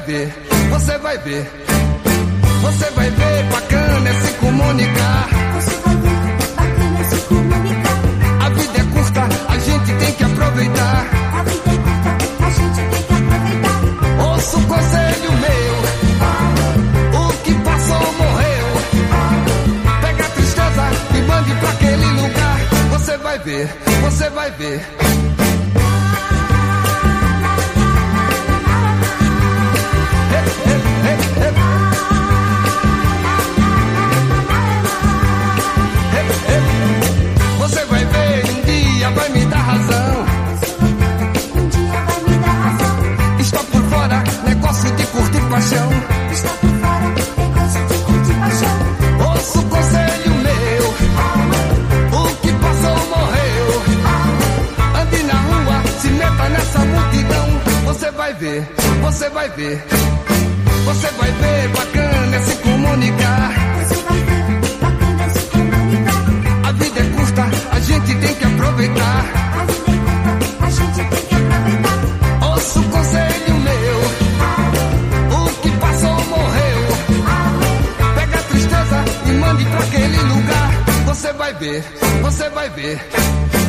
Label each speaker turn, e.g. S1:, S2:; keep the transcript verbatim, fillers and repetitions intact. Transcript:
S1: ver, você vai ver. Você vai ver, bacana é se comunicar.
S2: Você vai ver, bacana é se comunicar.
S1: A vida é curta, a gente tem que aproveitar.
S2: A vida é curta, a gente tem que aproveitar.
S1: Ouça o conselho meu, o que passou morreu. Pega a tristeza e mande pra aquele lugar. Você vai ver, você vai ver. Você vai ver, um dia vai me dar razão.
S2: Um dia vai me dar razão.
S1: Está por fora, negócio de curtir paixão.
S2: Está por fora, negócio de curtir paixão.
S1: Ouça o conselho meu, o que passou morreu. Ande na rua, se meta nessa multidão. Você vai ver, você vai ver. Você vai ver, bacana é se comunicar.
S2: Você vai ver, bacana é se comunicar.
S1: A vida é curta, a gente tem que aproveitar.
S2: A vida é curta, a gente tem que aproveitar.
S1: Ouça o conselho meu, o que passou morreu. Pega a tristeza e mande pra aquele lugar. Você vai ver, você vai ver.